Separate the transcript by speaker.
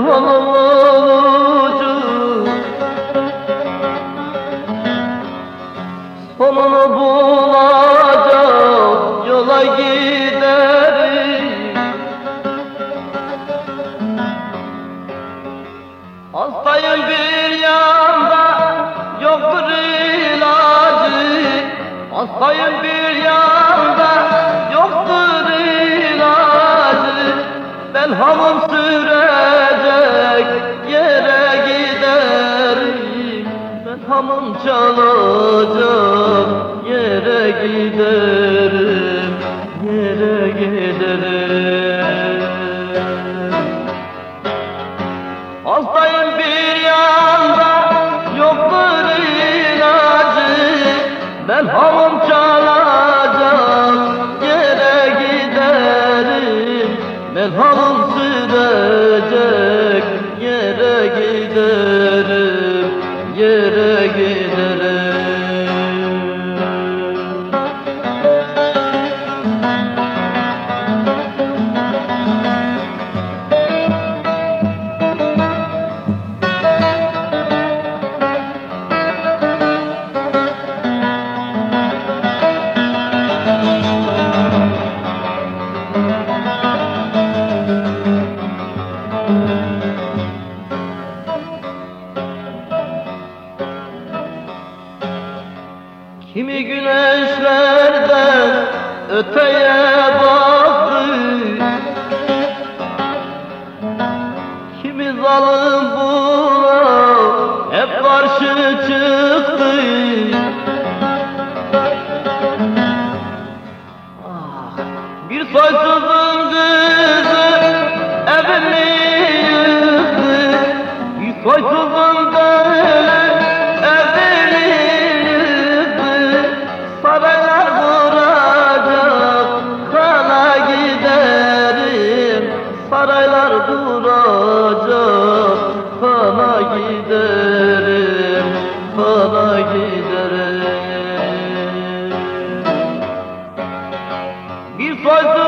Speaker 1: halımın ucu sonunu bulacak yola giderim. Hastayım bir yanda yoktur ilacı, hastayım bir yanda yoktur ilacı. Belhamım sürecek yere giderim, belhamım çalacak yere giderim, yere giderim. Hastayım bir yanda yoktur ilacı, belhamım çalacak yere giderim, belhamım sürecek yere giderim, yere giderim. Kimi güneşlerden öteye baktı, kimi zalim buna hep karşı çıktı. Bir soysuzun kızı evini yıktı, bir soysuzun kızı evini yıktı. Saraylar kuracak, kana giderim, saraylar kuracak, kana giderim, kana giderim. Bir soysuz